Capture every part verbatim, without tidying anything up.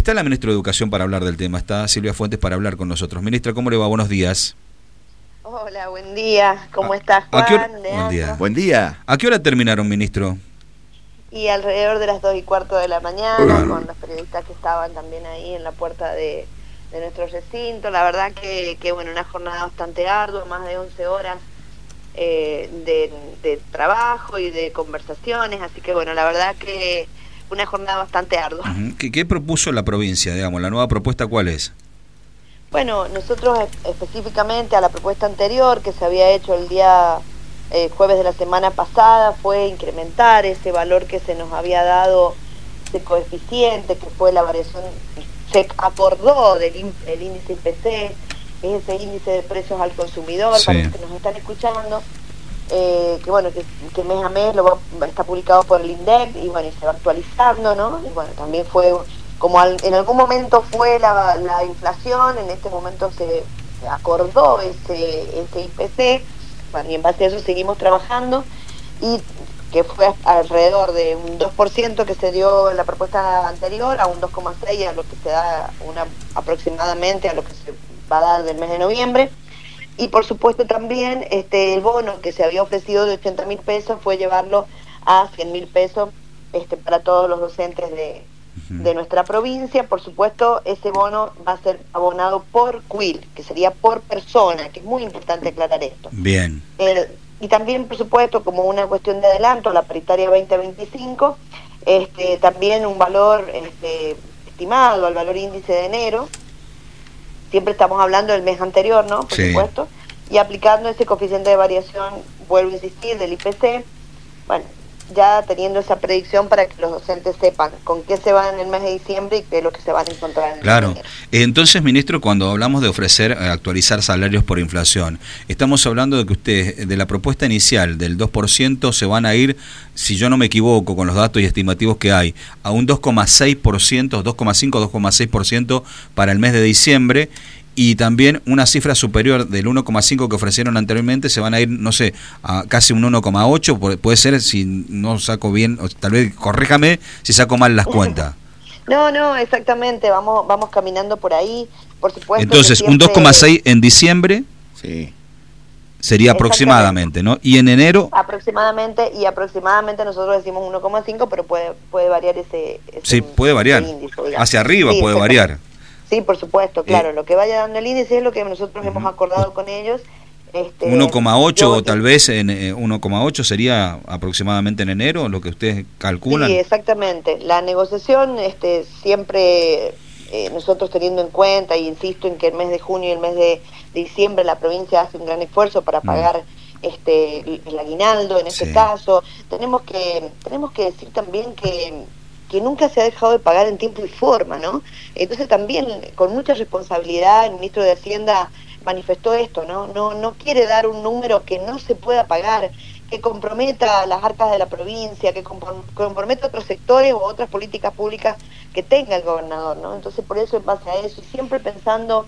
Está la ministra de Educación para hablar del tema, está Silvia Fuentes para hablar con nosotros. Ministra, ¿cómo le va? Buenos días. Hola, buen día. ¿Cómo ¿A, estás, Juan? ¿a qué hora? Leandro? Buen día. Buen día. ¿A qué hora terminaron, ministro? Y alrededor de las dos y cuarto de la mañana, con los periodistas que estaban también ahí en la puerta de, de nuestro recinto. La verdad que, que, bueno, una jornada bastante ardua, más de once horas eh, de, de trabajo y de conversaciones. Así que, bueno, la verdad que una jornada bastante ardua. Uh-huh. ¿Qué, ¿Qué propuso la provincia, digamos? ¿La nueva propuesta cuál es? Bueno, nosotros específicamente a la propuesta anterior que se había hecho el día eh, jueves de la semana pasada fue incrementar ese valor que se nos había dado, ese coeficiente que fue la variación, se acordó del el índice I P C, que es ese índice de precios al consumidor, sí. Para los que nos están escuchando, eh, que bueno, que, que mes a mes lo va, está publicado por el INDEC y bueno, y se va actualizando, ¿no? Y bueno, también fue... Como al, en algún momento fue la, la inflación, en este momento se, se acordó ese, ese I P C, bueno, y en base a eso seguimos trabajando, y que fue alrededor de un dos por ciento que se dio en la propuesta anterior, a un dos coma seis por ciento a lo que se da una, aproximadamente a lo que se va a dar del mes de noviembre, y por supuesto también este el bono que se había ofrecido de ochenta mil pesos fue llevarlo a cien mil pesos este, para todos los docentes de... de nuestra provincia. Por supuesto, ese bono va a ser abonado por Q I L, que sería por persona, que es muy importante aclarar esto. Bien. El, y también, por supuesto, como una cuestión de adelanto, la paritaria veinte veinticinco, este, también un valor este, estimado al valor índice de enero, siempre estamos hablando del mes anterior, ¿no? Por sí. supuesto, y aplicando ese coeficiente de variación, vuelvo a insistir, del I P C, bueno, ya teniendo esa predicción para que los docentes sepan con qué se van en el mes de diciembre y qué es lo que se van a encontrar en el Claro. mes de enero. Entonces, ministro, cuando hablamos de ofrecer, eh, actualizar salarios por inflación, estamos hablando de que ustedes, de la propuesta inicial del dos por ciento, se van a ir, si yo no me equivoco con los datos y estimativos que hay, a un dos coma seis por ciento, dos coma cinco, dos coma seis por ciento para el mes de diciembre, y también una cifra superior del uno coma cinco que ofrecieron anteriormente, se van a ir, no sé, a casi un uno coma ocho, puede ser, si no saco bien, o tal vez corríjame si saco mal las cuentas. No, no, exactamente, vamos vamos caminando por ahí, por supuesto. Entonces, siempre... un dos coma seis en diciembre sí. sería aproximadamente, ¿no? Y en enero... Aproximadamente, y aproximadamente nosotros decimos uno coma cinco, pero puede puede variar ese, ese Sí, puede variar, índice, hacia arriba sí, puede variar. Sí, por supuesto, claro, eh, lo que vaya dando el índice es lo que nosotros uh-huh. hemos acordado con ellos. Este, uno coma ocho o tal vez en eh, uno coma ocho sería aproximadamente en enero, lo que ustedes calculan. Sí, exactamente. La negociación este siempre eh, nosotros teniendo en cuenta, y insisto en que el mes de junio y el mes de, de diciembre la provincia hace un gran esfuerzo para pagar mm. este el aguinaldo en este sí. caso. Tenemos que tenemos que decir también que que nunca se ha dejado de pagar en tiempo y forma, ¿no? Entonces también, con mucha responsabilidad, el ministro de Hacienda manifestó esto, ¿no? No, no quiere dar un número que no se pueda pagar, que comprometa las arcas de la provincia, que comprometa otros sectores o otras políticas públicas que tenga el gobernador, ¿no? Entonces, por eso, en base a eso, y siempre pensando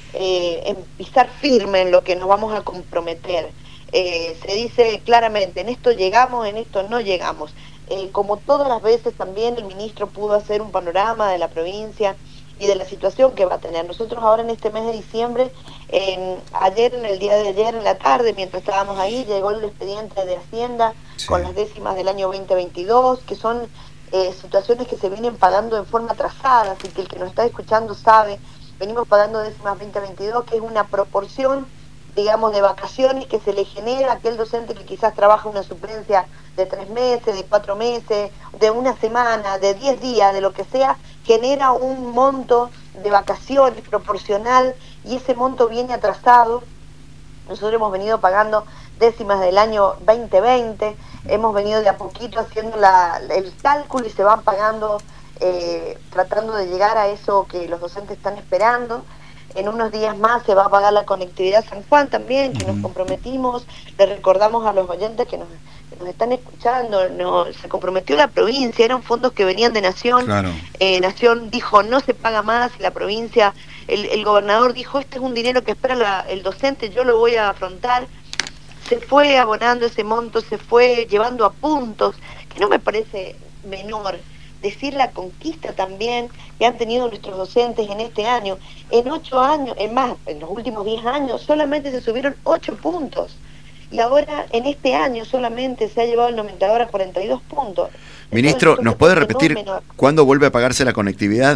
eh, en pisar firme en lo que nos vamos a comprometer. Eh, se dice claramente, en esto llegamos, en esto no llegamos. Eh, como todas las veces también el ministro pudo hacer un panorama de la provincia y de la situación que va a tener. Nosotros ahora en este mes de diciembre, en, ayer, en el día de ayer, en la tarde, mientras estábamos ahí, llegó el expediente de Hacienda sí. con las décimas del año veinte veintidós, que son eh, situaciones que se vienen pagando en forma atrasada, así que el que nos está escuchando sabe, venimos pagando décimas veinte veintidós, que es una proporción, digamos, de vacaciones que se le genera a aquel docente que quizás trabaja una suplencia de tres meses, de cuatro meses, de una semana, de diez días, de lo que sea, genera un monto de vacaciones proporcional y ese monto viene atrasado. Nosotros hemos venido pagando décimas del año veinte veinte, hemos venido de a poquito haciendo la, el cálculo y se van pagando, eh, tratando de llegar a eso que los docentes están esperando. En unos días más se va a pagar la conectividad San Juan también, que nos comprometimos. Le recordamos a los oyentes que nos, que nos están escuchando, no, se comprometió la provincia, eran fondos que venían de Nación. Claro. Eh, Nación dijo no se paga más, y la provincia, el, el gobernador dijo este es un dinero que espera la, el docente, yo lo voy a afrontar. Se fue abonando ese monto, se fue llevando a puntos, que no me parece menor, decir la conquista también que han tenido nuestros docentes en este año. En ocho años, en más, en los últimos diez años, solamente se subieron ocho puntos. Y ahora, en este año, solamente se ha llevado el nomenclador a cuarenta y dos puntos. Ministro, ¿nos puede repetir cuándo vuelve a pagarse la conectividad?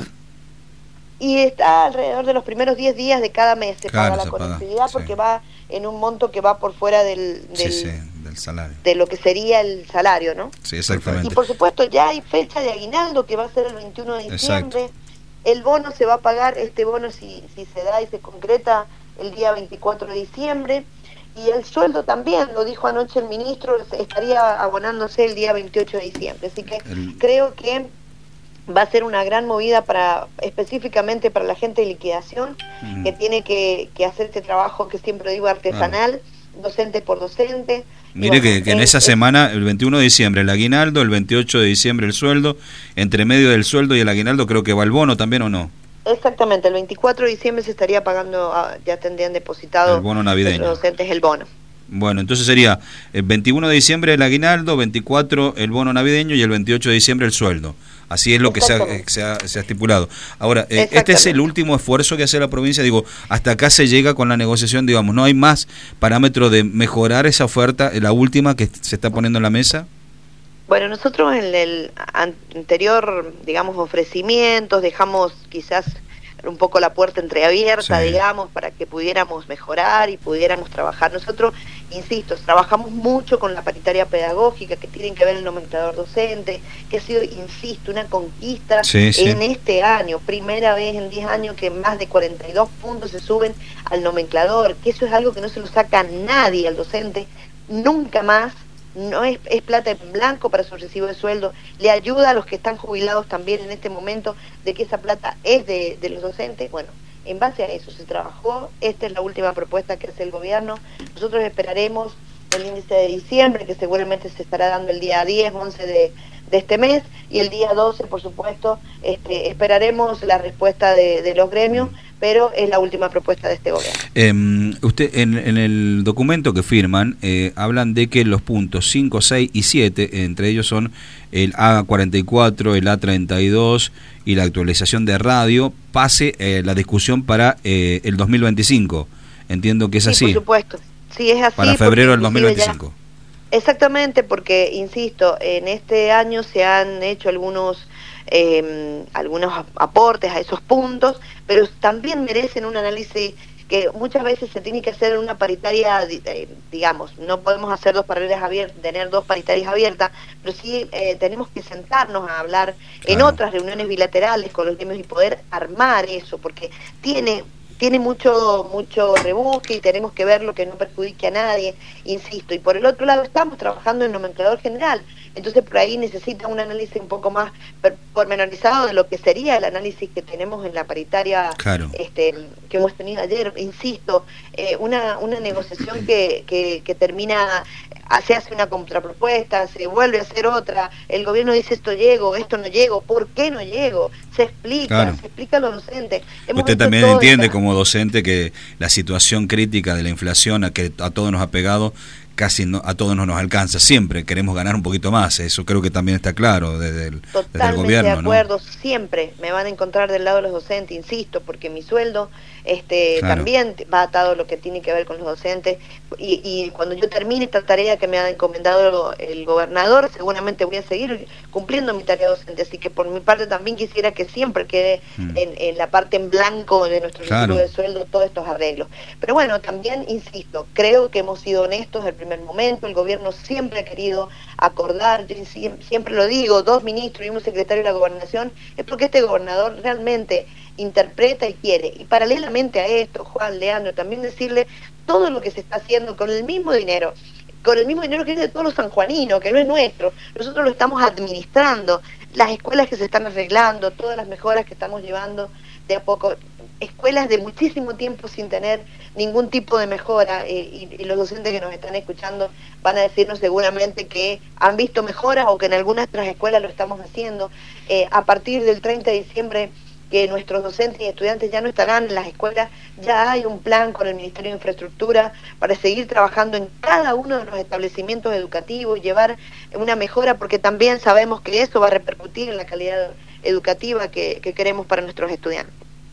Y está alrededor de los primeros diez días de cada mes se Claro, paga la se conectividad, paga, porque sí. va en un monto que va por fuera del, del, Sí, sí, del salario. de lo que sería el salario, ¿no? Sí, exactamente. Y por supuesto ya hay fecha de aguinaldo que va a ser el veintiuno de diciembre. Exacto. El bono se va a pagar, este bono si, si se da y se concreta el día veinticuatro de diciembre. Y el sueldo también, lo dijo anoche el ministro, estaría abonándose el día veintiocho de diciembre. Así que el... creo que va a ser una gran movida para específicamente para la gente de liquidación, mm. que tiene que, que hacer este trabajo que siempre digo artesanal, ah. docente por docente. Mire bueno, que, que en es, esa es, semana, el veintiuno de diciembre el aguinaldo, el veintiocho de diciembre el sueldo, entre medio del sueldo y el aguinaldo creo que va el bono también, ¿o no? Exactamente, el veinticuatro de diciembre se estaría pagando, ya tendrían depositado el bono navideño. Los docentes el bono. Bueno, entonces sería el veintiuno de diciembre el aguinaldo, veinticuatro el bono navideño y el veintiocho de diciembre el sueldo. Así es lo que se ha, se, ha, se ha estipulado. Ahora, eh, este es el último esfuerzo que hace la provincia. Digo, hasta acá se llega con la negociación, digamos, ¿no hay más parámetro de mejorar esa oferta, la última que se está poniendo en la mesa? Bueno, nosotros en el anterior, digamos, ofrecimientos, dejamos quizás un poco la puerta entreabierta, sí. digamos, para que pudiéramos mejorar y pudiéramos trabajar. Nosotros, insisto, trabajamos mucho con la paritaria pedagógica, que tienen que ver el nomenclador docente, que ha sido, insisto, una conquista sí, sí. en este año, primera vez en diez años que más de cuarenta y dos puntos se suben al nomenclador, que eso es algo que no se lo saca nadie al docente, nunca más. No es, es plata en blanco para su recibo de sueldo, le ayuda a los que están jubilados también en este momento de que esa plata es de, de los docentes. Bueno, en base a eso se trabajó, esta es la última propuesta que hace el gobierno, nosotros esperaremos el índice de diciembre, que seguramente se estará dando el día diez, once de, de este mes, y el día doce, por supuesto, este, esperaremos la respuesta de, de los gremios, pero es la última propuesta de este gobierno. Eh, usted en, en el documento que firman eh, hablan de que los puntos cinco, seis y siete, entre ellos son el A cuarenta y cuatro, el A treinta y dos y la actualización de radio, pase eh, la discusión para eh, el dos mil veinticinco. Entiendo que es sí, así. Por supuesto, sí es así. Para febrero del dos mil veinticinco. Ya, exactamente, porque, insisto, en este año se han hecho algunos... Eh, algunos aportes a esos puntos, pero también merecen un análisis que muchas veces se tiene que hacer en una paritaria, eh, digamos, no podemos hacer dos paritarias abiertas, tener dos paritarias abiertas, pero sí eh, tenemos que sentarnos a hablar claro. en otras reuniones bilaterales con los gremios y poder armar eso, porque tiene tiene mucho mucho rebusque y tenemos que ver lo que no perjudique a nadie, insisto, y por el otro lado estamos trabajando en nomenclador general, entonces por ahí necesita un análisis un poco más pormenorizado de lo que sería el análisis que tenemos en la paritaria claro. este, que hemos tenido ayer, insisto, eh, una, una negociación que, que, que termina, se hace una contrapropuesta, se vuelve a hacer otra, el gobierno dice esto llego, esto no llego, ¿por qué no llego? Se explica, claro. se explica a los docentes. Hemos Usted también entiende esta... como docente que la situación crítica de la inflación a que a todos nos ha pegado, casi no, a todos no nos alcanza, siempre queremos ganar un poquito más, eso creo que también está claro desde el, desde el gobierno. De acuerdo, ¿no? Siempre me van a encontrar del lado de los docentes, insisto, porque mi sueldo este claro. también va atado a lo que tiene que ver con los docentes, y, y cuando yo termine esta tarea que me ha encomendado el, el gobernador, seguramente voy a seguir cumpliendo mi tarea docente, así que por mi parte también quisiera que siempre quede hmm. en, en la parte en blanco de nuestro claro. recibo de sueldo todos estos arreglos. Pero bueno, también insisto, creo que hemos sido honestos el primer momento, el gobierno siempre ha querido acordar, yo siempre lo digo, dos ministros y un secretario de la gobernación, es porque este gobernador realmente interpreta y quiere, y paralelamente a esto, Juan, Leandro, también decirle todo lo que se está haciendo con el mismo dinero, con el mismo dinero que es de todos los sanjuaninos, que no es nuestro, nosotros lo estamos administrando, las escuelas que se están arreglando, todas las mejoras que estamos llevando de a poco, escuelas de muchísimo tiempo sin tener ningún tipo de mejora, eh, y, y los docentes que nos están escuchando van a decirnos seguramente que han visto mejoras o que en algunas otras escuelas lo estamos haciendo. Eh, a partir del treinta de diciembre que nuestros docentes y estudiantes ya no estarán en las escuelas, ya hay un plan con el Ministerio de Infraestructura para seguir trabajando en cada uno de los establecimientos educativos, llevar una mejora, porque también sabemos que eso va a repercutir en la calidad educativa que, que queremos para nuestros estudiantes.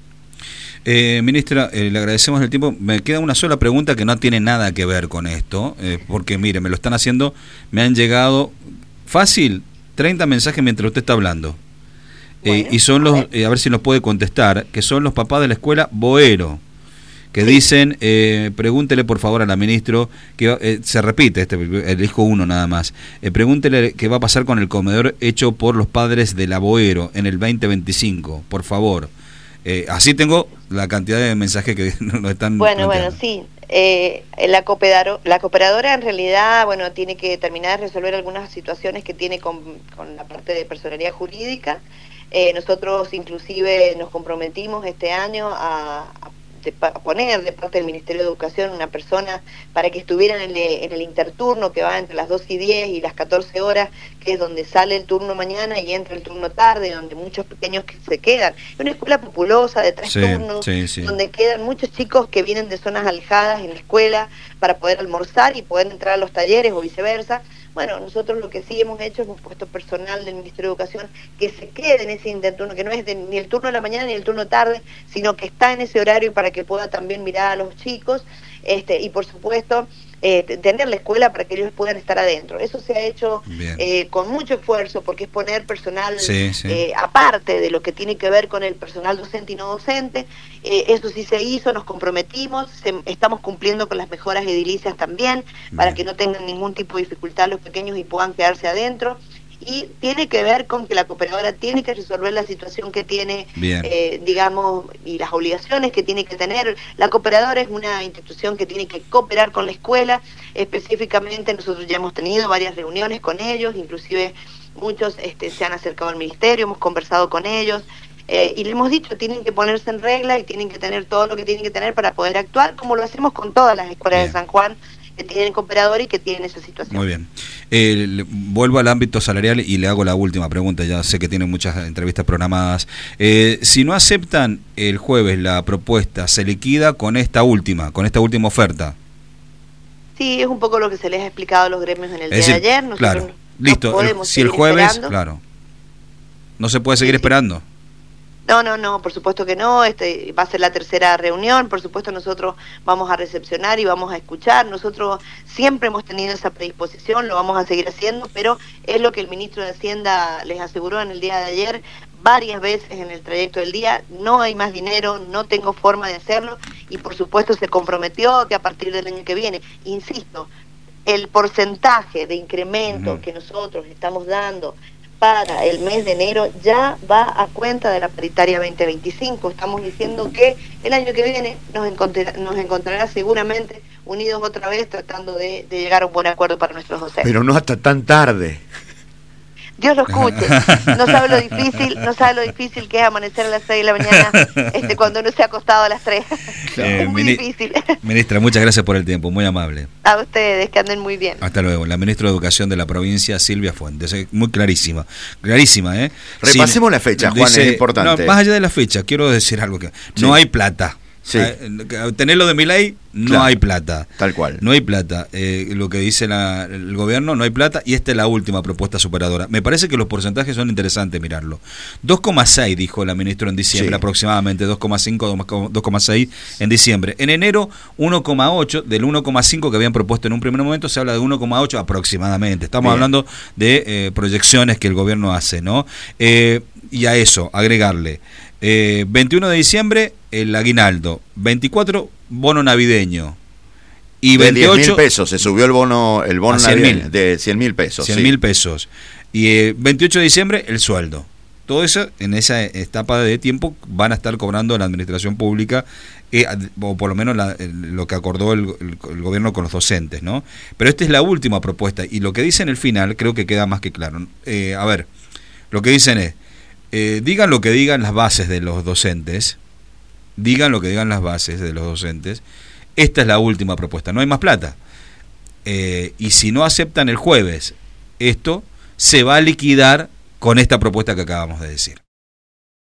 Eh, ministra, eh, le agradecemos el tiempo. Me queda una sola pregunta que no tiene nada que ver con esto, eh, porque mire, me lo están haciendo, me han llegado fácil treinta mensajes mientras usted está hablando. Bueno, eh, y son los, eh, a ver si nos puede contestar, que son los papás de la escuela Boero, que sí. dicen, eh, pregúntele por favor a la ministra, que eh, se repite, este elijo uno nada más, eh, pregúntele qué va a pasar con el comedor hecho por los padres de la Boero en el veinte veinticinco, por favor. Eh, así tengo la cantidad de mensajes que nos están Bueno, planteando. bueno, sí. Eh, la, cooperador, la cooperadora en realidad, bueno, tiene que terminar de resolver algunas situaciones que tiene con, con la parte de personería jurídica. Eh, nosotros inclusive nos comprometimos este año a, a, de, a poner de parte del Ministerio de Educación una persona para que estuviera en el, en el interturno que va entre las dos y diez y las catorce horas, que es donde sale el turno mañana y entra el turno tarde, donde muchos pequeños que se quedan. Es una escuela populosa de tres sí, turnos, sí, sí. donde quedan muchos chicos que vienen de zonas alejadas en la escuela para poder almorzar y poder entrar a los talleres o viceversa. Bueno, nosotros lo que sí hemos hecho, hemos puesto personal del Ministerio de Educación que se quede en ese interturno, que no es de, ni el turno de la mañana ni el turno tarde, sino que está en ese horario para que pueda también mirar a los chicos, este, y por supuesto eh, tener la escuela para que ellos puedan estar adentro. Eso se ha hecho eh, con mucho esfuerzo, porque es poner personal sí, sí. Eh, aparte de lo que tiene que ver con el personal docente y no docente. Eh, eso sí se hizo, nos comprometimos, se, estamos cumpliendo con las mejoras edilicias también, Bien. para que no tengan ningún tipo de dificultad los pequeños y puedan quedarse adentro. Y tiene que ver con que la cooperadora tiene que resolver la situación que tiene, eh, digamos, y las obligaciones que tiene que tener. La cooperadora es una institución que tiene que cooperar con la escuela. Específicamente nosotros ya hemos tenido varias reuniones con ellos, inclusive muchos este, se han acercado al ministerio, hemos conversado con ellos. Eh, y le hemos dicho, tienen que ponerse en regla y tienen que tener todo lo que tienen que tener para poder actuar, como lo hacemos con todas las escuelas Bien. de San Juan, que tienen cooperador y que tienen esa situación. Muy bien. Eh, le, vuelvo al ámbito salarial y le hago la última pregunta, ya sé que tienen muchas entrevistas programadas. Eh, si no aceptan el jueves la propuesta, ¿se liquida con esta última, con esta última oferta? Sí, es un poco lo que se les ha explicado a los gremios en el es día decir, de ayer. Nosotros claro, no listo, el, si el jueves, esperando. claro, no se puede seguir sí, esperando. Sí. No, no, no, por supuesto que no, este va a ser la tercera reunión, por supuesto nosotros vamos a recepcionar y vamos a escuchar, nosotros siempre hemos tenido esa predisposición, lo vamos a seguir haciendo, pero es lo que el ministro de Hacienda les aseguró en el día de ayer, varias veces en el trayecto del día, no hay más dinero, no tengo forma de hacerlo, y por supuesto se comprometió que a partir del año que viene, insisto, el porcentaje de incremento uh-huh. que nosotros estamos dando para el mes de enero ya va a cuenta de la paritaria veinte veinticinco. Estamos diciendo que el año que viene nos, encontrará, nos encontrará seguramente unidos otra vez tratando de, de llegar a un buen acuerdo para nuestros docentes. Pero no hasta tan tarde. Dios lo escuche. No sabe lo difícil, no sabe lo difícil que es amanecer a las seis de la mañana este, cuando uno se ha acostado a las tres. Eh, es muy mini- difícil. Ministra, muchas gracias por el tiempo, muy amable. A ustedes, que anden muy bien. Hasta luego. La ministra de Educación de la provincia, Silvia Fuentes. Muy clarísima, clarísima, ¿eh? Repasemos sí, la fecha, Juan, dice, es importante. No, más allá de la fecha, quiero decir algo que sí. no hay plata. Sí. Tenerlo de Milei, no claro, hay plata. Tal cual. No hay plata. Eh, lo que dice la, el gobierno, no hay plata. Y esta es la última propuesta superadora. Me parece que los porcentajes son interesantes mirarlo. dos coma seis dijo la ministra en diciembre, sí. aproximadamente. dos coma cinco, dos coma seis en diciembre. En enero, uno coma ocho. Del uno coma cinco que habían propuesto en un primer momento, se habla de uno coma ocho aproximadamente. Estamos Bien. hablando de eh, proyecciones que el gobierno hace, ¿no? Eh, y a eso, agregarle. Eh, veintiuno de diciembre, el aguinaldo. veinticuatro, bono navideño. Y veintiocho, de diez mil pesos, se subió el bono, el bono navideño de cien mil pesos. cien mil sí. pesos. Y eh, veintiocho de diciembre, el sueldo. Todo eso, en esa etapa de tiempo, van a estar cobrando la administración pública, eh, o por lo menos la, lo que acordó el, el, el gobierno con los docentes, ¿no? Pero esta es la última propuesta, y lo que dice en el final creo que queda más que claro. Eh, a ver, lo que dicen es, Eh, digan lo que digan las bases de los docentes, digan lo que digan las bases de los docentes, esta es la última propuesta, no hay más plata. Eh, y si no aceptan el jueves, esto se va a liquidar con esta propuesta que acabamos de decir.